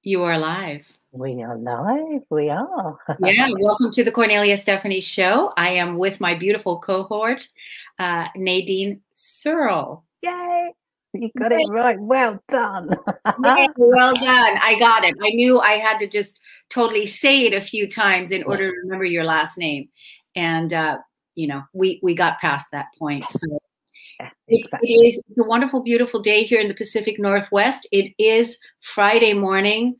You are live. We are live. We are. Yeah, welcome to the Cornelia Stephanie Show. I am with my beautiful cohort, Nadine Searle. Yay! You got it right. Well done. Yay, well done. I got it. I knew I had to just totally say it a few times in order to remember your last name. And, we got past that point. So Exactly. it's a wonderful, beautiful day here in the Pacific Northwest. It is Friday morning,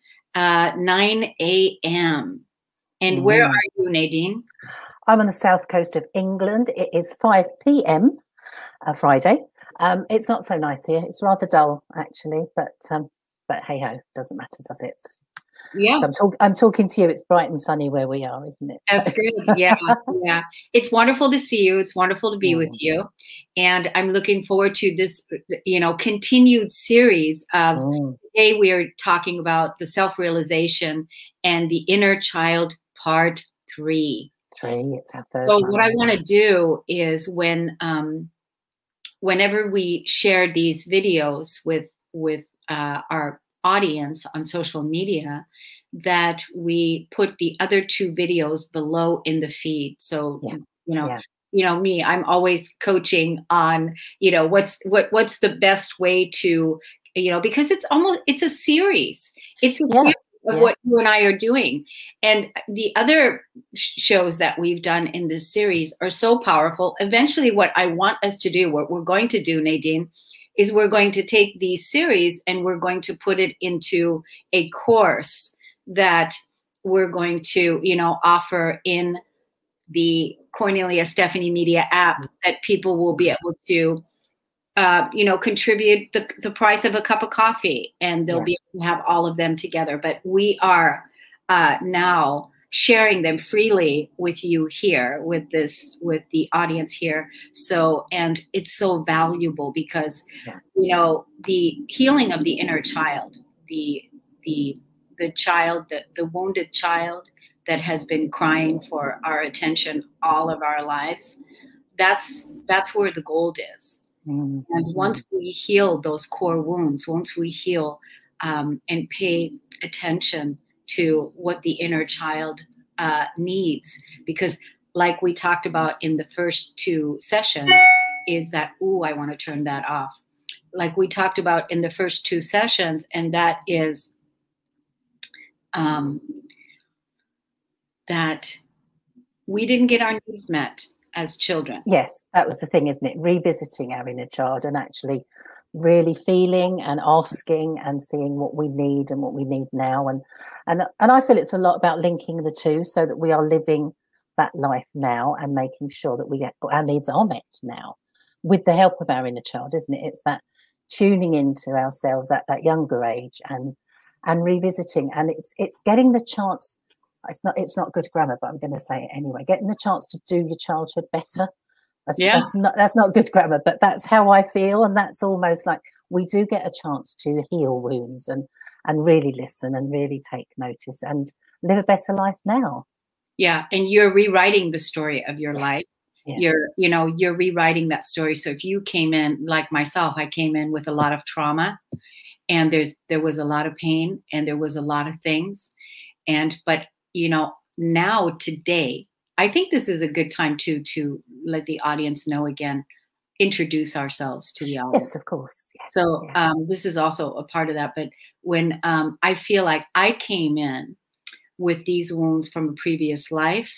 9 a.m. And where are you, Nadine? I'm on the south coast of England. It is 5 p.m. Friday. It's not so nice here. It's rather dull, actually, but hey ho, doesn't matter, does it? Yeah. So I'm talking to you. It's bright and sunny where we are, isn't it? That's good. Yeah. Yeah. It's wonderful to see you. It's wonderful to be with you. And I'm looking forward to this, continued series of today we are talking about the self-realization and the inner child part 3. It's our third So one. what I want to do is whenever we share these videos with our audience on social media, that we put the other 2 videos below in the feed. So, me, I'm always coaching on, what's the best way to, because it's a series. It's a series of what you and I are doing. And the other shows that we've done in this series are so powerful. Eventually, what I want us to do, what we're going to do, Nadine, is we're going to take these series and we're going to put it into a course that we're going to, offer in the Cornelia Stephanie Media app that people will be able to, contribute the price of a cup of coffee, and they'll be able to have all of them together. But we are now sharing them freely with you here, with the audience here. So, and it's so valuable because, the healing of the inner child, the child, the wounded child that has been crying for our attention all of our lives, that's where the gold is. And once we heal those core wounds, once we heal and pay attention to what the inner child needs, because like we talked about in the first 2 sessions, is that, I want to turn that off. Like we talked about in the first 2 sessions, and that is that we didn't get our needs met as children. Yes, that was the thing, isn't it? Revisiting our inner child and actually really feeling and asking and seeing what we need and what we need now. And I feel it's a lot about linking the 2 so that we are living that life now and making sure that our needs are met now with the help of our inner child, isn't it? It's that tuning into ourselves at that younger age and revisiting. And it's getting the chance. It's not good grammar, but I'm going to say it anyway. Getting the chance to do your childhood better. That's not good grammar, but that's how I feel. And that's almost like we do get a chance to heal wounds and really listen and really take notice and live a better life now. Yeah. And you're rewriting the story of your life. Yeah. You're rewriting that story. So if you came in like myself, I came in with a lot of trauma, and there was a lot of pain, and there was a lot of things. But now today, I think this is a good time to let the audience know again, introduce ourselves to the audience. Yes, of course. Yeah. So this is also a part of that. But when I feel like I came in with these wounds from a previous life,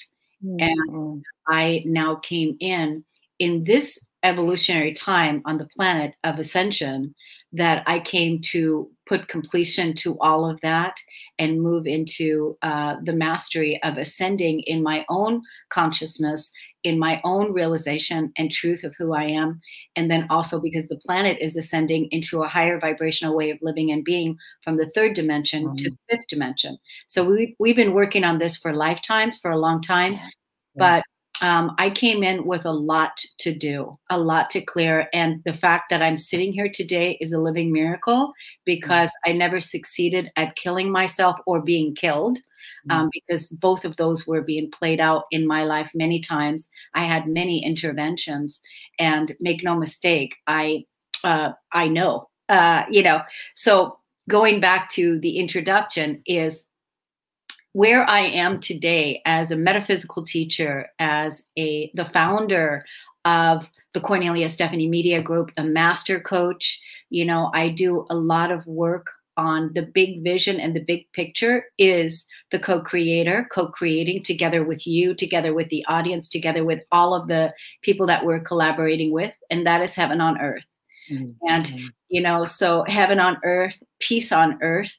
and I now came in this evolutionary time on the planet of ascension, that I came to put completion to all of that and move into the mastery of ascending in my own consciousness, in my own realization and truth of who I am. And then also because the planet is ascending into a higher vibrational way of living and being from the 3rd dimension to the 5th dimension. So we've been working on this for lifetimes, for a long time, but I came in with a lot to do, a lot to clear. And the fact that I'm sitting here today is a living miracle, because I never succeeded at killing myself or being killed, because both of those were being played out in my life many times. I had many interventions, and make no mistake, I know, so going back to the introduction, is where I am today as a metaphysical teacher, as the founder of the Cornelia Stephanie Media Group, a master coach. I do a lot of work on the big vision, and the big picture is the co-creator, co-creating together with you, together with the audience, together with all of the people that we're collaborating with, and that is heaven on earth. Mm-hmm. And, so heaven on earth, peace on earth,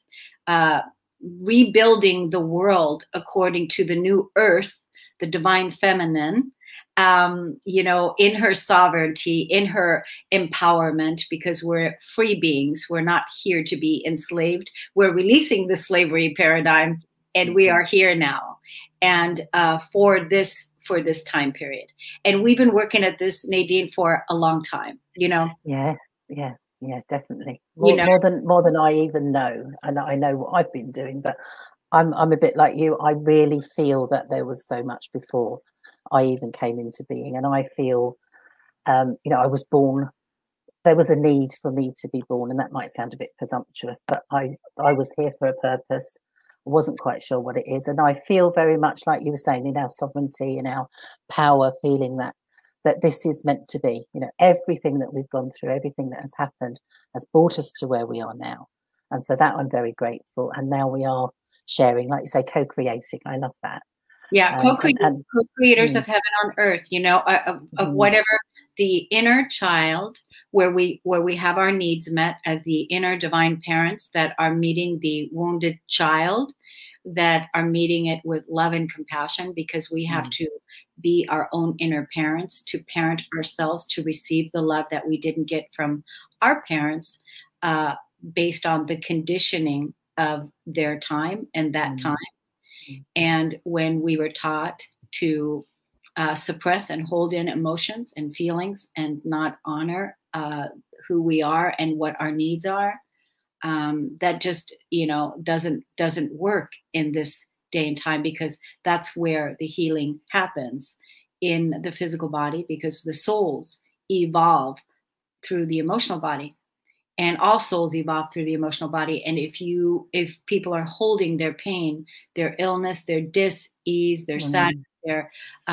rebuilding the world according to the new earth, the divine feminine, in her sovereignty, in her empowerment, because we're free beings. We're not here to be enslaved. We're releasing the slavery paradigm, and we are here now. And for this time period. And we've been working at this, Nadine, for a long time, Yes, yeah, definitely. More than I even know. And I know what I've been doing, but I'm a bit like you. I really feel that there was so much before I even came into being. And I feel, I was born, there was a need for me to be born. And that might sound a bit presumptuous, but I was here for a purpose. I wasn't quite sure what it is. And I feel very much like you were saying, in our sovereignty, in our power, feeling that this is meant to be. Everything that we've gone through, everything that has happened has brought us to where we are now. And for that, I'm very grateful. And now we are sharing, like you say, co-creating. I love that. Yeah, co-creators of heaven on earth, of whatever the inner child, where we have our needs met as the inner divine parents that are meeting the wounded child, that are meeting it with love and compassion, because we have to be our own inner parents, to parent ourselves, to receive the love that we didn't get from our parents, based on the conditioning of their time and that time. And when we were taught to suppress and hold in emotions and feelings and not honor who we are and what our needs are, that just doesn't work in this day and time, because that's where the healing happens in the physical body, because the souls evolve through the emotional body, and all souls evolve through the emotional body. And if people are holding their pain, their illness, their dis-ease, their sadness, their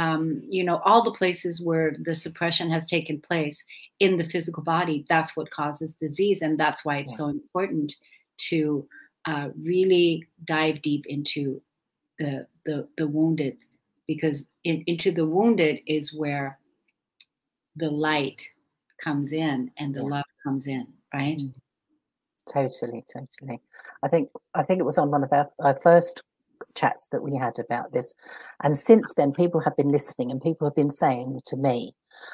all the places where the suppression has taken place in the physical body, that's what causes disease. And that's why it's so important to really dive deep into the wounded, because into the wounded is where the light comes in and the love comes in, right? Totally. I think it was on one of our first chats that we had about this, and since then people have been listening, and people have been saying to me,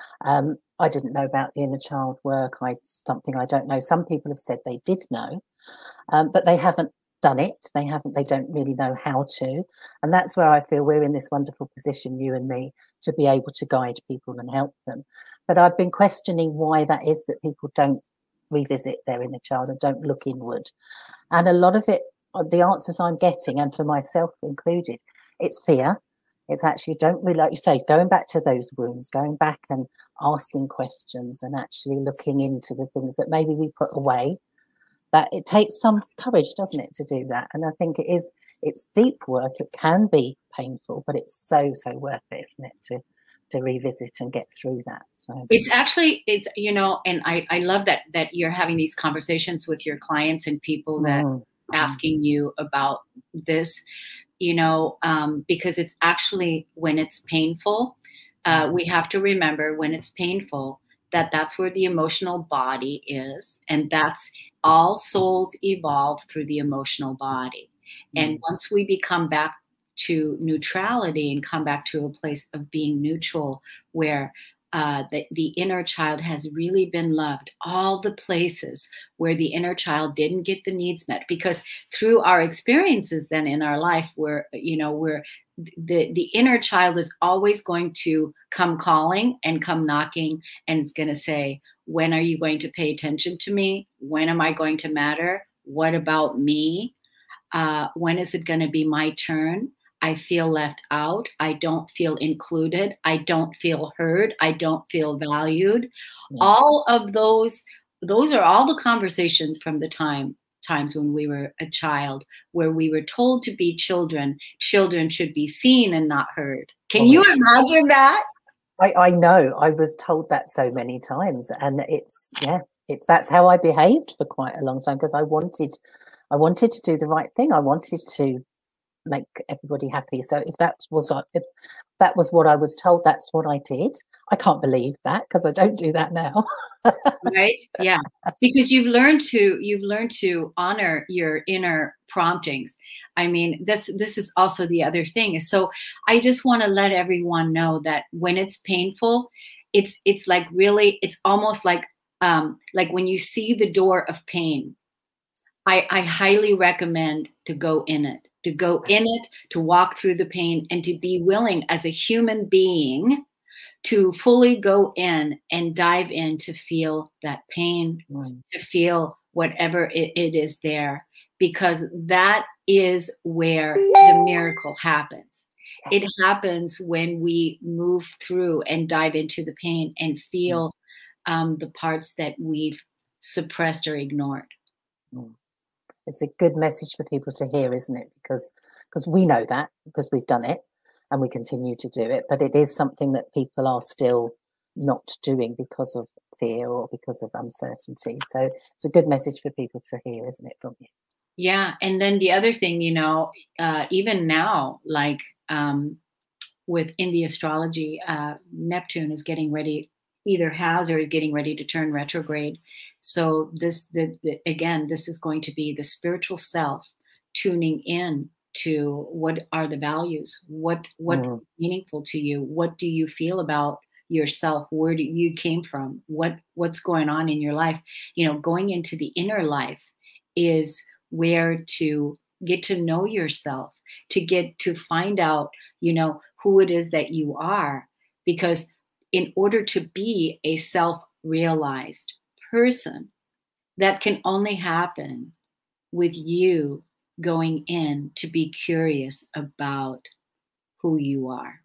I didn't know about the inner child work, something I don't know. Some people have said they did know, but they haven't done it. They don't really know how to. And that's where I feel we're in this wonderful position, you and me, to be able to guide people and help them. But I've been questioning why that is, that people don't revisit their inner child and don't look inward. And a lot of it, the answers I'm getting, and for myself included, it's fear. It's actually, don't really, like you say, going back to those wounds, going back and asking questions and actually looking into the things that maybe we put away. That it takes some courage, doesn't it, to do that? And I think it's deep work. It can be painful, but it's so worth it, isn't it, to revisit and get through that. So it's and I love that you're having these conversations with your clients and people that asking you about this, because it's actually, when it's painful, we have to remember, when it's painful, that's where the emotional body is, and that's all souls evolve through the emotional body. And once we become back to neutrality and come back to a place of being neutral, where the inner child has really been loved, all the places where the inner child didn't get the needs met, because through our experiences then in our life, where the inner child is always going to come calling and come knocking, and it's going to say, when are you going to pay attention to me? When am I going to matter? What about me? When is it going to be my turn? I feel left out. I don't feel included. I don't feel heard. I don't feel valued. All of those are all the conversations from the time times when we were a child, where we were told to be children. Children should be seen and not heard. Can you imagine that? I know. I was told that so many times, and that's how I behaved for quite a long time, because I wanted to do the right thing. I wanted to make everybody happy. So if that was what I was told, that's what I did. I can't believe that, because I don't do that now. Right? Yeah. Because you've learned to honor your inner promptings. I mean, this is also the other thing. So I just want to let everyone know that when it's painful, it's like really, it's almost like when you see the door of pain, I highly recommend to go in it, to walk through the pain, and to be willing as a human being to fully go in and dive in to feel that pain, to feel whatever it is there, because that is where the miracle happens. It happens when we move through and dive into the pain and feel the parts that we've suppressed or ignored. It's a good message for people to hear, isn't it? Because we know that, because we've done it and we continue to do it. But it is something that people are still not doing because of fear or because of uncertainty. So it's a good message for people to hear, isn't it, from you? Yeah. And then the other thing, even now, like within the astrology, Neptune is getting ready, either has or is getting ready to turn retrograde. So this is going to be the spiritual self tuning in to what are the values, what is meaningful to you, what do you feel about yourself, where do you came from, what's going on in your life. Going into the inner life is where to get to know yourself, to get to find out, who it is that you are, because in order to be a self-realized person, that can only happen with you going in to be curious about who you are.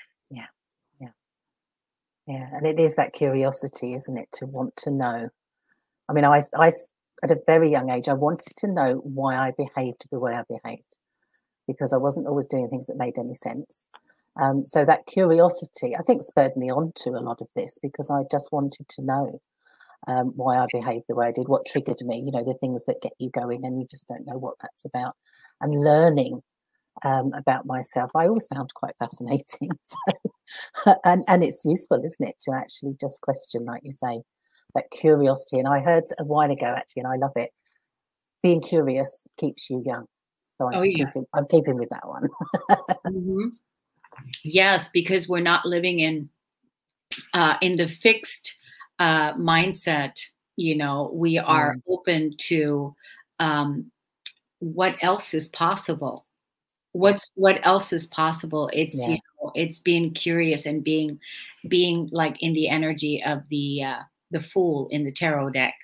Yeah. And it is that curiosity, isn't it, to want to know. I mean, I at a very young age, I wanted to know why I behaved the way I behaved, because I wasn't always doing things that made any sense. So that curiosity, I think, spurred me on to a lot of this, because I just wanted to know why I behaved the way I did, what triggered me, the things that get you going and you just don't know what that's about. And learning about myself, I always found quite fascinating. So, and it's useful, isn't it, to actually just question, like you say, that curiosity. And I heard a while ago, actually, and I love it, being curious keeps you young. So I'm keeping with that one. Mm-hmm. Yes, because we're not living in the fixed mindset. We are open to what else is possible. What else is possible? It's it's being curious and being like in the energy of the Fool in the tarot deck.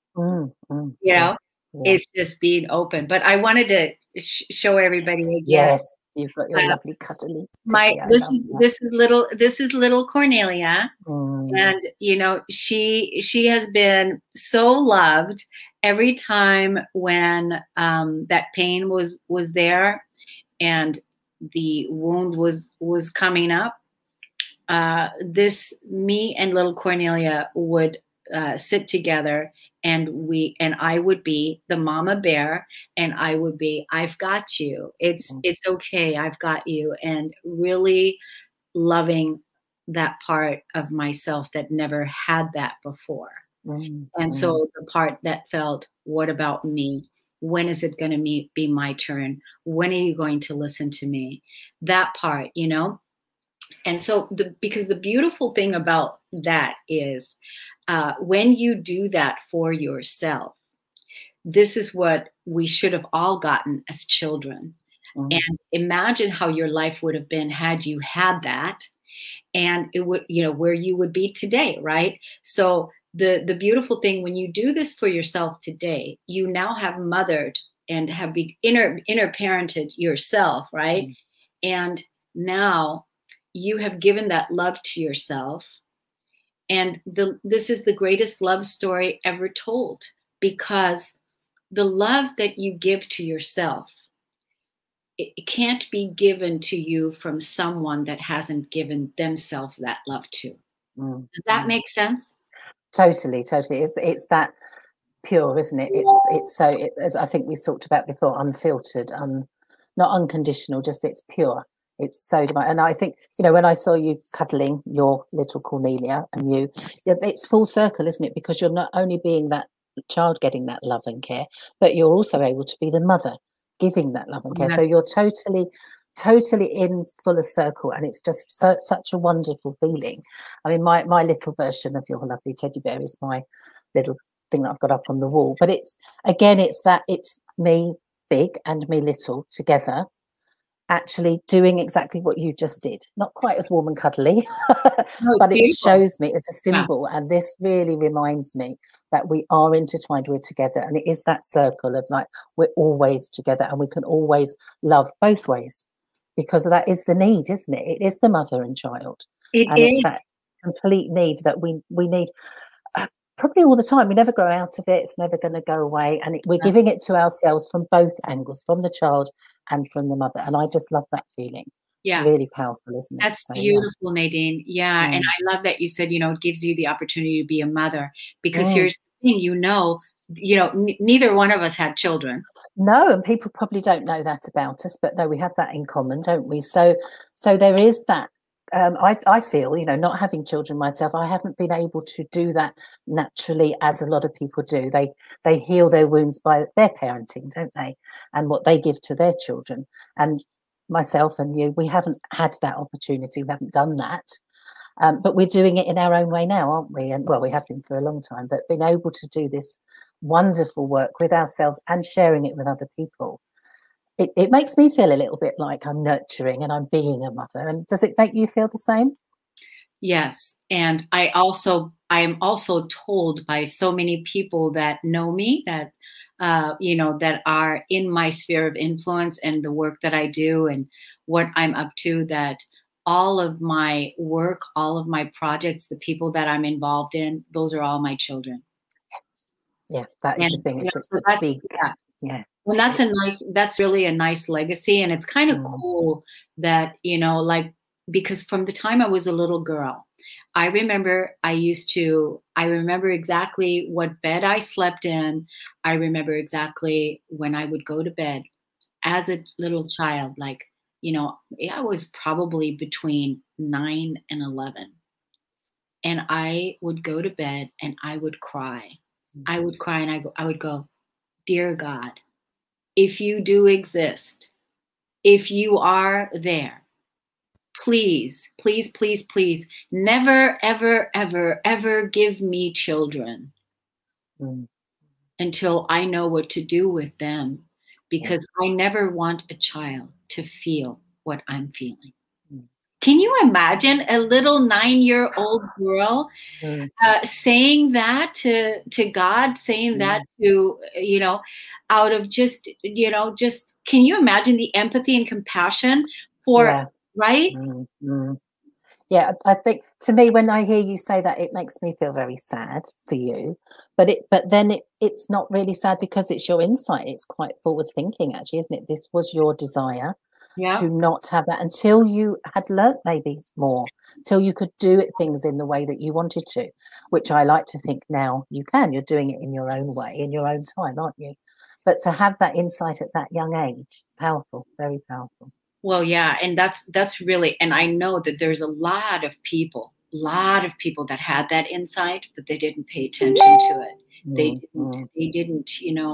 It's just being open. But I wanted to show everybody again. Yes, you've got your lovely cuddly. This is little Cornelia, and she has been so loved. Every time when that pain was there and the wound was coming up, me and little Cornelia would sit together, and I would be the mama bear, and I would be, I've got you. It's okay. I've got you. And really loving that part of myself that never had that before. And so the part that felt, what about me? When is it going to be my turn? When are you going to listen to me? That part, And so because the beautiful thing about that is when you do that for yourself, this is what we should have all gotten as children. And imagine how your life would have been had you had that, and it would, where you would be today, right? So the beautiful thing, when you do this for yourself today, you now have mothered and have inner parented yourself, right? And now you have given that love to yourself. And this is the greatest love story ever told, because the love that you give to yourself, it can't be given to you from someone that hasn't given themselves that love too. Does that make sense? Totally. It's that pure, isn't it? It's so, as I think we talked about before, unfiltered, not unconditional, just it's pure. It's so divine. And I think, when I saw you cuddling your little Cornelia and it's full circle, isn't it? Because you're not only being that child getting that love and care, but you're also able to be the mother giving that love and care. So you're totally in full circle, and it's just such a wonderful feeling. I mean, my little version of your lovely teddy bear is my little thing that I've got up on the wall, but it's me big and me little together, actually doing exactly what you just did. Not quite as warm and cuddly, but it shows me it's a symbol. And this really reminds me that we are intertwined, we're together, and it is that circle of like, we're always together, and we can always love both ways, because that is the need, isn't it? It is the mother and child. It's that complete need that we need probably all the time. We never grow out of it. It's never going to go away. And we're giving it to ourselves from both angles, from the child and from the mother. And I just love that feeling. Yeah. It's really powerful, isn't it? That's beautiful, Nadine. Yeah. And I love that you said, it gives you the opportunity to be a mother, because here's the thing, neither one of us had children. No, and people probably don't know that about us, but no, we have that in common, don't we? So there is that. I feel, not having children myself, I haven't been able to do that naturally as a lot of people do. They heal their wounds by their parenting, don't they? And what they give to their children. And myself and you, we haven't had that opportunity. We haven't done that. But we're doing it in our own way now, aren't we? And well, we have been for a long time, but being able to do this wonderful work with ourselves and sharing it with other people, it makes me feel a little bit like I'm nurturing and I'm being a mother. And does it make you feel the same? Yes. And I am also told by so many people that know me, that that are in my sphere of influence and the work that I do and what I'm up to, that all of my work, all of my projects, the people that I'm involved in, those are all my children. Yes, that is the thing. It's big. Yeah. And that's really a nice legacy. And it's kind of cool that, because from the time I was a little girl, I remember exactly what bed I slept in. I remember exactly when I would go to bed as a little child. I was probably between 9 and 11. And I would go to bed and I would cry. I would cry and I would go, "Dear God, if you do exist, if you are there, please, please, please, please, never, ever, ever, ever give me children until I know what to do with them, because I never want a child to feel what I'm feeling." Can you imagine a little 9-year-old girl saying that to God, saying that to, out of just, can you imagine the empathy and compassion for, right? Yeah, I think, to me, when I hear you say that, it makes me feel very sad for you. But then it's not really sad, because it's your insight. It's quite forward thinking, actually, isn't it? This was your desire. To not have that until you had learnt maybe more, till you could do things in the way that you wanted to, which I like to think now you can. You're doing it in your own way, in your own time, aren't you? But to have that insight at that young age, powerful, very powerful. Well, yeah, and that's really, and I know that there's a lot of people that had that insight, but they didn't pay attention to it. They didn't,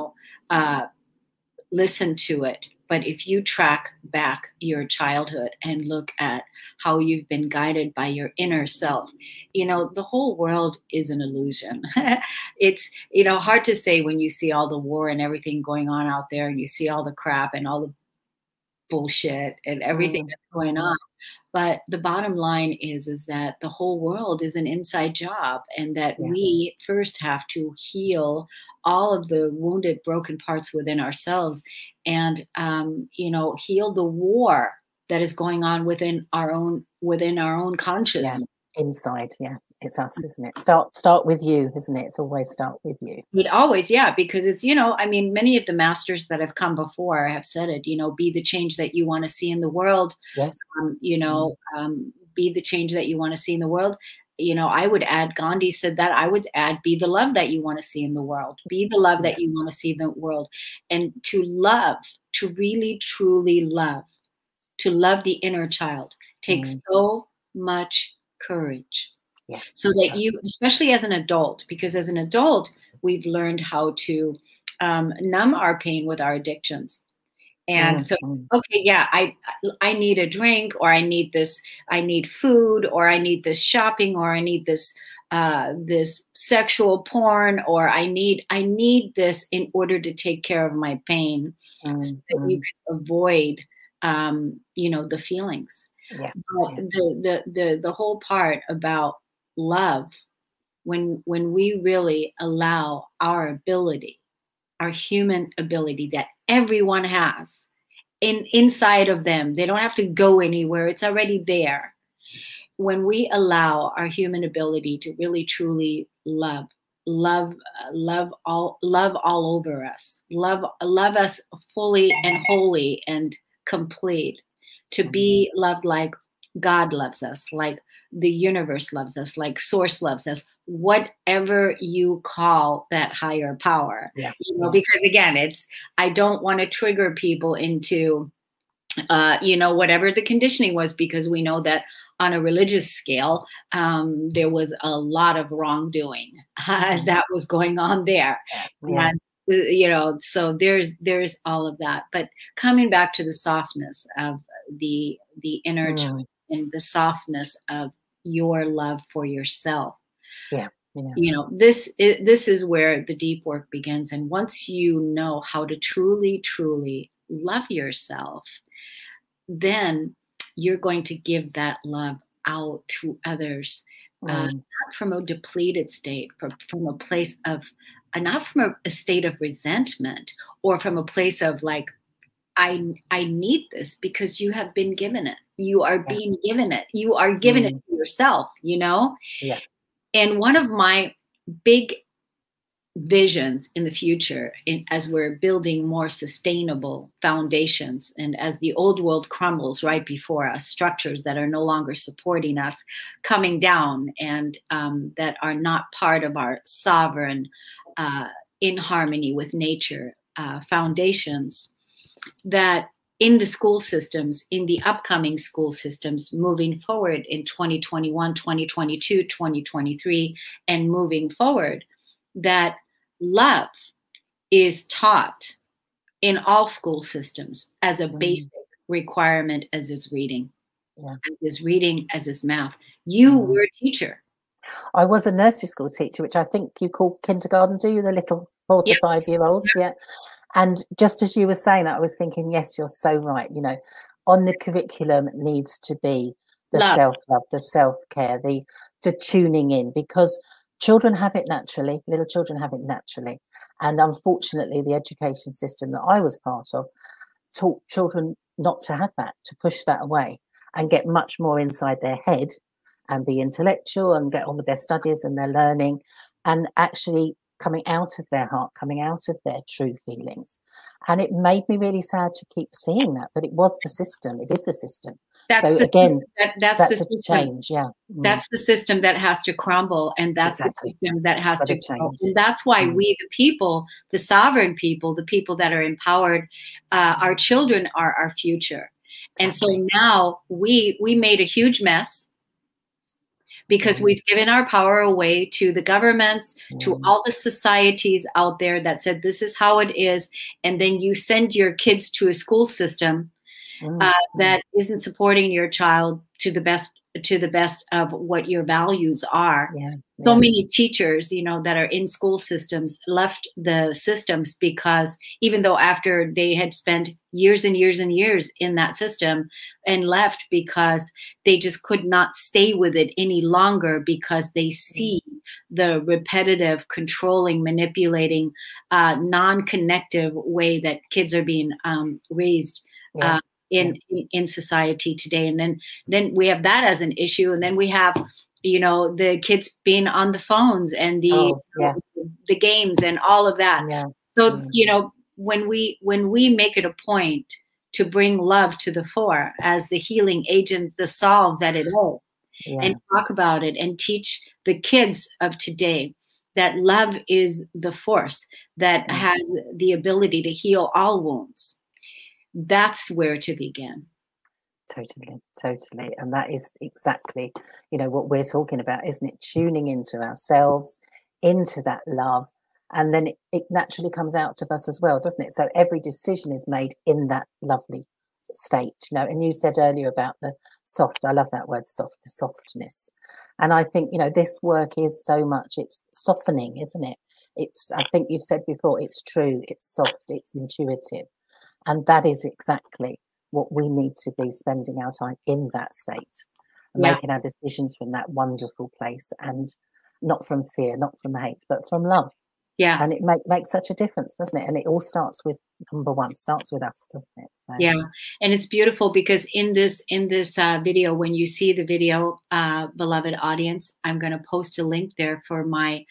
listen to it. But if you track back your childhood and look at how you've been guided by your inner self, the whole world is an illusion. It's, hard to say when you see all the war and everything going on out there, and you see all the crap and all the bullshit and everything that's going on. But the bottom line is that the whole world is an inside job, and that we first have to heal all of the wounded, broken parts within ourselves, and heal the war that is going on within our own consciousness. Inside, yeah, it's us, isn't it? Start with you, isn't it? It's always start with you. It always, yeah, because it's, I mean, many of the masters that have come before have said it, be the change that you want to see in the world. Yes. Be the change that you want to see in the world. I would add, Gandhi said that, I would add, be the love that you want to see in the world. Be the love that you want to see in the world. And to love, to really, truly love, to love the inner child takes so much courage. Yeah, so that you, especially as an adult, because as an adult, we've learned how to numb our pain with our addictions. And so, okay, yeah, I need a drink, or I need this, I need food, or I need this shopping, or I need this this sexual porn, or I need this in order to take care of my pain, so that you can avoid the feelings. Yeah. But the whole part about love, when we really allow our ability, our human ability that everyone has inside of them, they don't have to go anywhere, it's already there. When we allow our human ability to really truly love all over us, love us fully and wholly and complete, to be loved like God loves us, like the universe loves us, like source loves us, whatever you call that higher power. Because again, I don't want to trigger people into whatever the conditioning was, because we know that on a religious scale, there was a lot of wrongdoing that was going on there. And so there's all of that. But coming back to the softness of the inner child, and the softness of your love for yourself. This is where the deep work begins. And once you know how to truly, truly love yourself, then you're going to give that love out to others, not from a depleted state, but from a place of, not from a state of resentment, or from a place of like, I need this, because you have been given it. You are being given it. You are giving it to yourself, Yeah. And one of my big visions in the future, as we're building more sustainable foundations, and as the old world crumbles right before us, structures that are no longer supporting us coming down, and that are not part of our sovereign, in harmony with nature, foundations, that in the school systems, in the upcoming school systems, moving forward in 2021, 2022, 2023, and moving forward, that love is taught in all school systems as a basic requirement, as is reading, as is math. You were a teacher. I was a nursery school teacher, which I think you call kindergarten, do you? The little 4 to 5 year olds, yeah. And just as you were saying that, I was thinking, yes, you're so right. On the curriculum needs to be the self-love, the self-care, the tuning in, because children have it naturally. Little children have it naturally. And unfortunately, the education system that I was part of taught children not to have that, to push that away and get much more inside their head and be intellectual and get all the best studies and their learning, and actually coming out of their heart, coming out of their true feelings. And it made me really sad to keep seeing that, but it was the system. It is the system. That's a change. Yeah. That's the system that has to crumble, and that's the system that has to change. And that's why we, the people, the sovereign people, the people that are empowered, our children are our future. And so now we made a huge mess, because we've given our power away to the governments, to all the societies out there that said this is how it is. And then you send your kids to a school system that isn't supporting your child to the best of what your values are. So many teachers, that are in school systems left the systems, because even though after they had spent years and years and years in that system, and left because they just could not stay with it any longer, because they see the repetitive, controlling, manipulating, non-connective way that kids are being raised in society today. And then we have that as an issue. And then we have the kids being on the phones and the games and all of that. So, when we make it a point to bring love to the fore as the healing agent, the solve that it is, and talk about it and teach the kids of today that love is the force that has the ability to heal all wounds. That's where to begin. Totally. And that is exactly, what we're talking about, isn't it? Tuning into ourselves, into that love. And then it naturally comes out of us as well, doesn't it? So every decision is made in that lovely state, and you said earlier about the soft. I love that word, soft, the softness. And I think, this work is so much, it's softening, isn't it? I think you've said before, it's true, it's soft, it's intuitive. And that is exactly what we need to be spending our time in that state, making our decisions from that wonderful place, and not from fear, not from hate, but from love. Yeah. And it makes such a difference, doesn't it? And it all starts with number one, starts with us, doesn't it? So. Yeah. And it's beautiful because in this video, when you see the video, beloved audience, I'm going to post a link there for my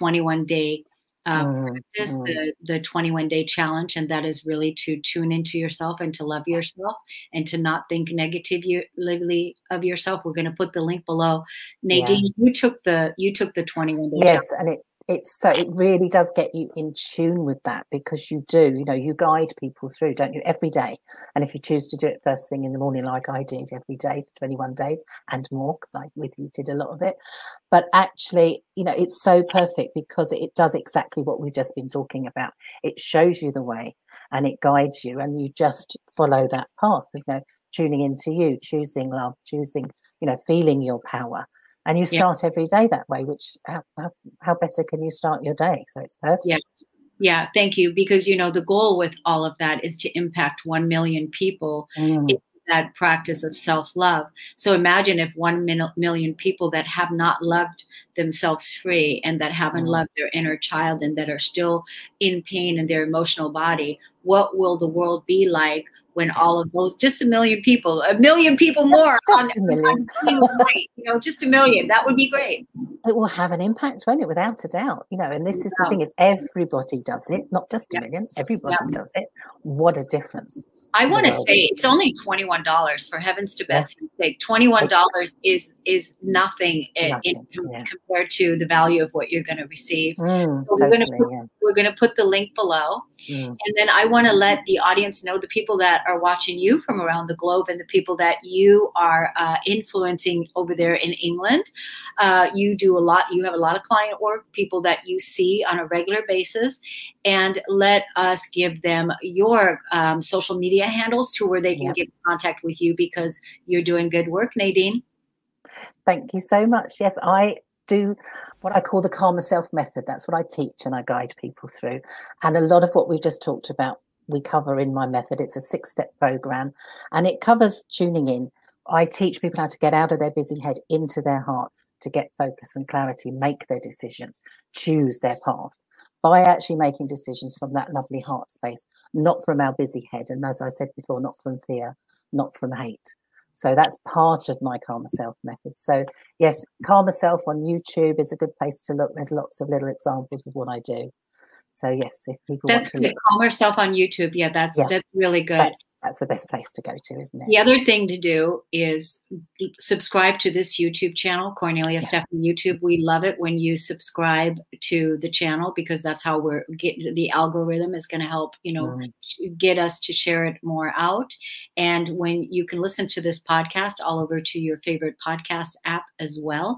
21-day practice, the 21-day challenge. And that is really to tune into yourself and to love yourself and to not think negatively of yourself. We're going to put the link below. Nadine, you took the 21-day challenge. Yes, and it really does get you in tune with that, because you do, you guide people through, don't you, every day. And if you choose to do it first thing in the morning, like I did every day for 21 days and more, because I repeated a lot of it. But actually, it's so perfect because it does exactly what we've just been talking about. It shows you the way and it guides you, and you just follow that path, tuning into you, choosing love, choosing, feeling your power. And you start every day that way, which how better can you start your day? So it's perfect. Yeah, thank you. Because, the goal with all of that is to impact 1 million people in that practice of self-love. So imagine if 1 million people that have not loved themselves free and that haven't loved their inner child and that are still in pain in their emotional body, what will the world be like when all of those, just a million people more just a million. Just a million, that would be great. It will have an impact, won't it? Without a doubt, and this is the thing, if everybody does it, not just a million, everybody does it, what a difference. I want to say it's only $21, for heavens to Betsy's sake. $21 is nothing compared to the value of what you're going to receive. So we're going to put the link below. And then I want to let the audience know, the people that are watching you from around the globe and the people that you are influencing over there in England. You have a lot of client work, people that you see on a regular basis, and let us give them your social media handles to where they can get in contact with you, because you're doing good work, Nadine. Thank you so much. Yes, I do what I call the Calmer Self method. That's what I teach and I guide people through. And a lot of what we've just talked about, we cover in my method. It's a 6-step program, and it covers tuning in. I teach people how to get out of their busy head into their heart, to get focus and clarity, make their decisions, choose their path by actually making decisions from that lovely heart space, not from our busy head. And as I said before, not from fear, not from hate. So that's part of my Calmer Self method. So yes, Calmer Self on YouTube is a good place to look. There's lots of little examples of what I do. So yes, if people want to look. Calmer Self on YouTube. Yeah, that's really good. That's the best place to go to, isn't it? The other thing to do is subscribe to this YouTube channel, Cornelia Stephanie YouTube. We love it when you subscribe to the channel, because that's how the algorithm is going to help, get us to share it more out. And when you can listen to this podcast all over to your favorite podcast app as well.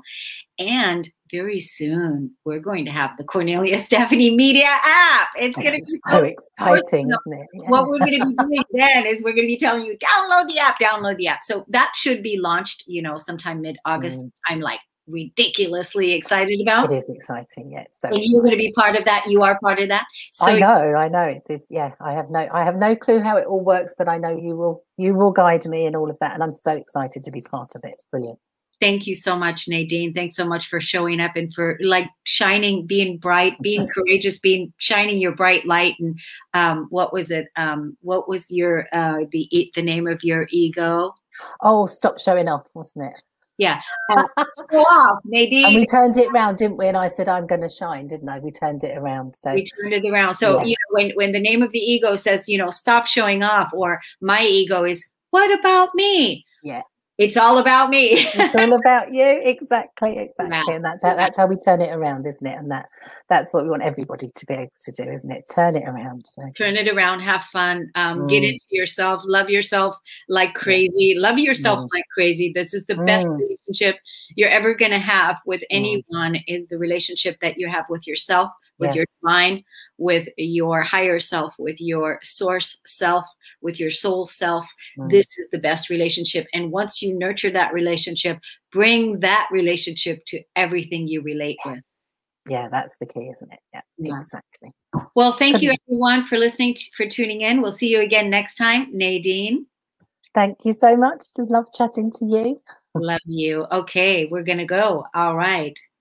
And very soon, we're going to have the Cornelia Stephanie Media app. It's going to be so exciting, isn't it? Yeah. What we're going to be doing then is we're going to be telling you, download the app. So that should be launched, sometime mid-August. I'm like ridiculously excited about. It is exciting, yes. So and you're going to be part of that. You are part of that. So I know. It is. Yeah, I have no clue how it all works, but I know you will guide me in all of that, and I'm so excited to be part of it. It's brilliant. Thank you so much, Nadine. Thanks so much for showing up and for shining, being bright, being courageous, shining your bright light. And what was it? What was your the name of your ego? Oh, Stop Showing Off, wasn't it? Yeah. Go off, Nadine. And we turned it around, didn't we? And I said, I'm going to shine, didn't I? We turned it around. So we turned it around. So, yes. When the name of the ego says, stop showing off, or my ego is, what about me? Yeah. It's all about me. It's all about you. Exactly. Yeah. And that's how we turn it around, isn't it? And that's what we want everybody to be able to do, isn't it? Turn it around. So. Turn it around, have fun, get into yourself, love yourself like crazy, love yourself like crazy. This is the best relationship you're ever going to have with anyone, is the relationship that you have with yourself, with your divine, with your higher self, with your source self, with your soul self. This is the best relationship. And once you nurture that relationship, bring that relationship to everything you relate with. Yeah, that's the key, isn't it? Yeah. Exactly. Well, thank you everyone for listening, for tuning in. We'll see you again next time. Nadine. Thank you so much. Love chatting to you. Love you. Okay, we're going to go. All right.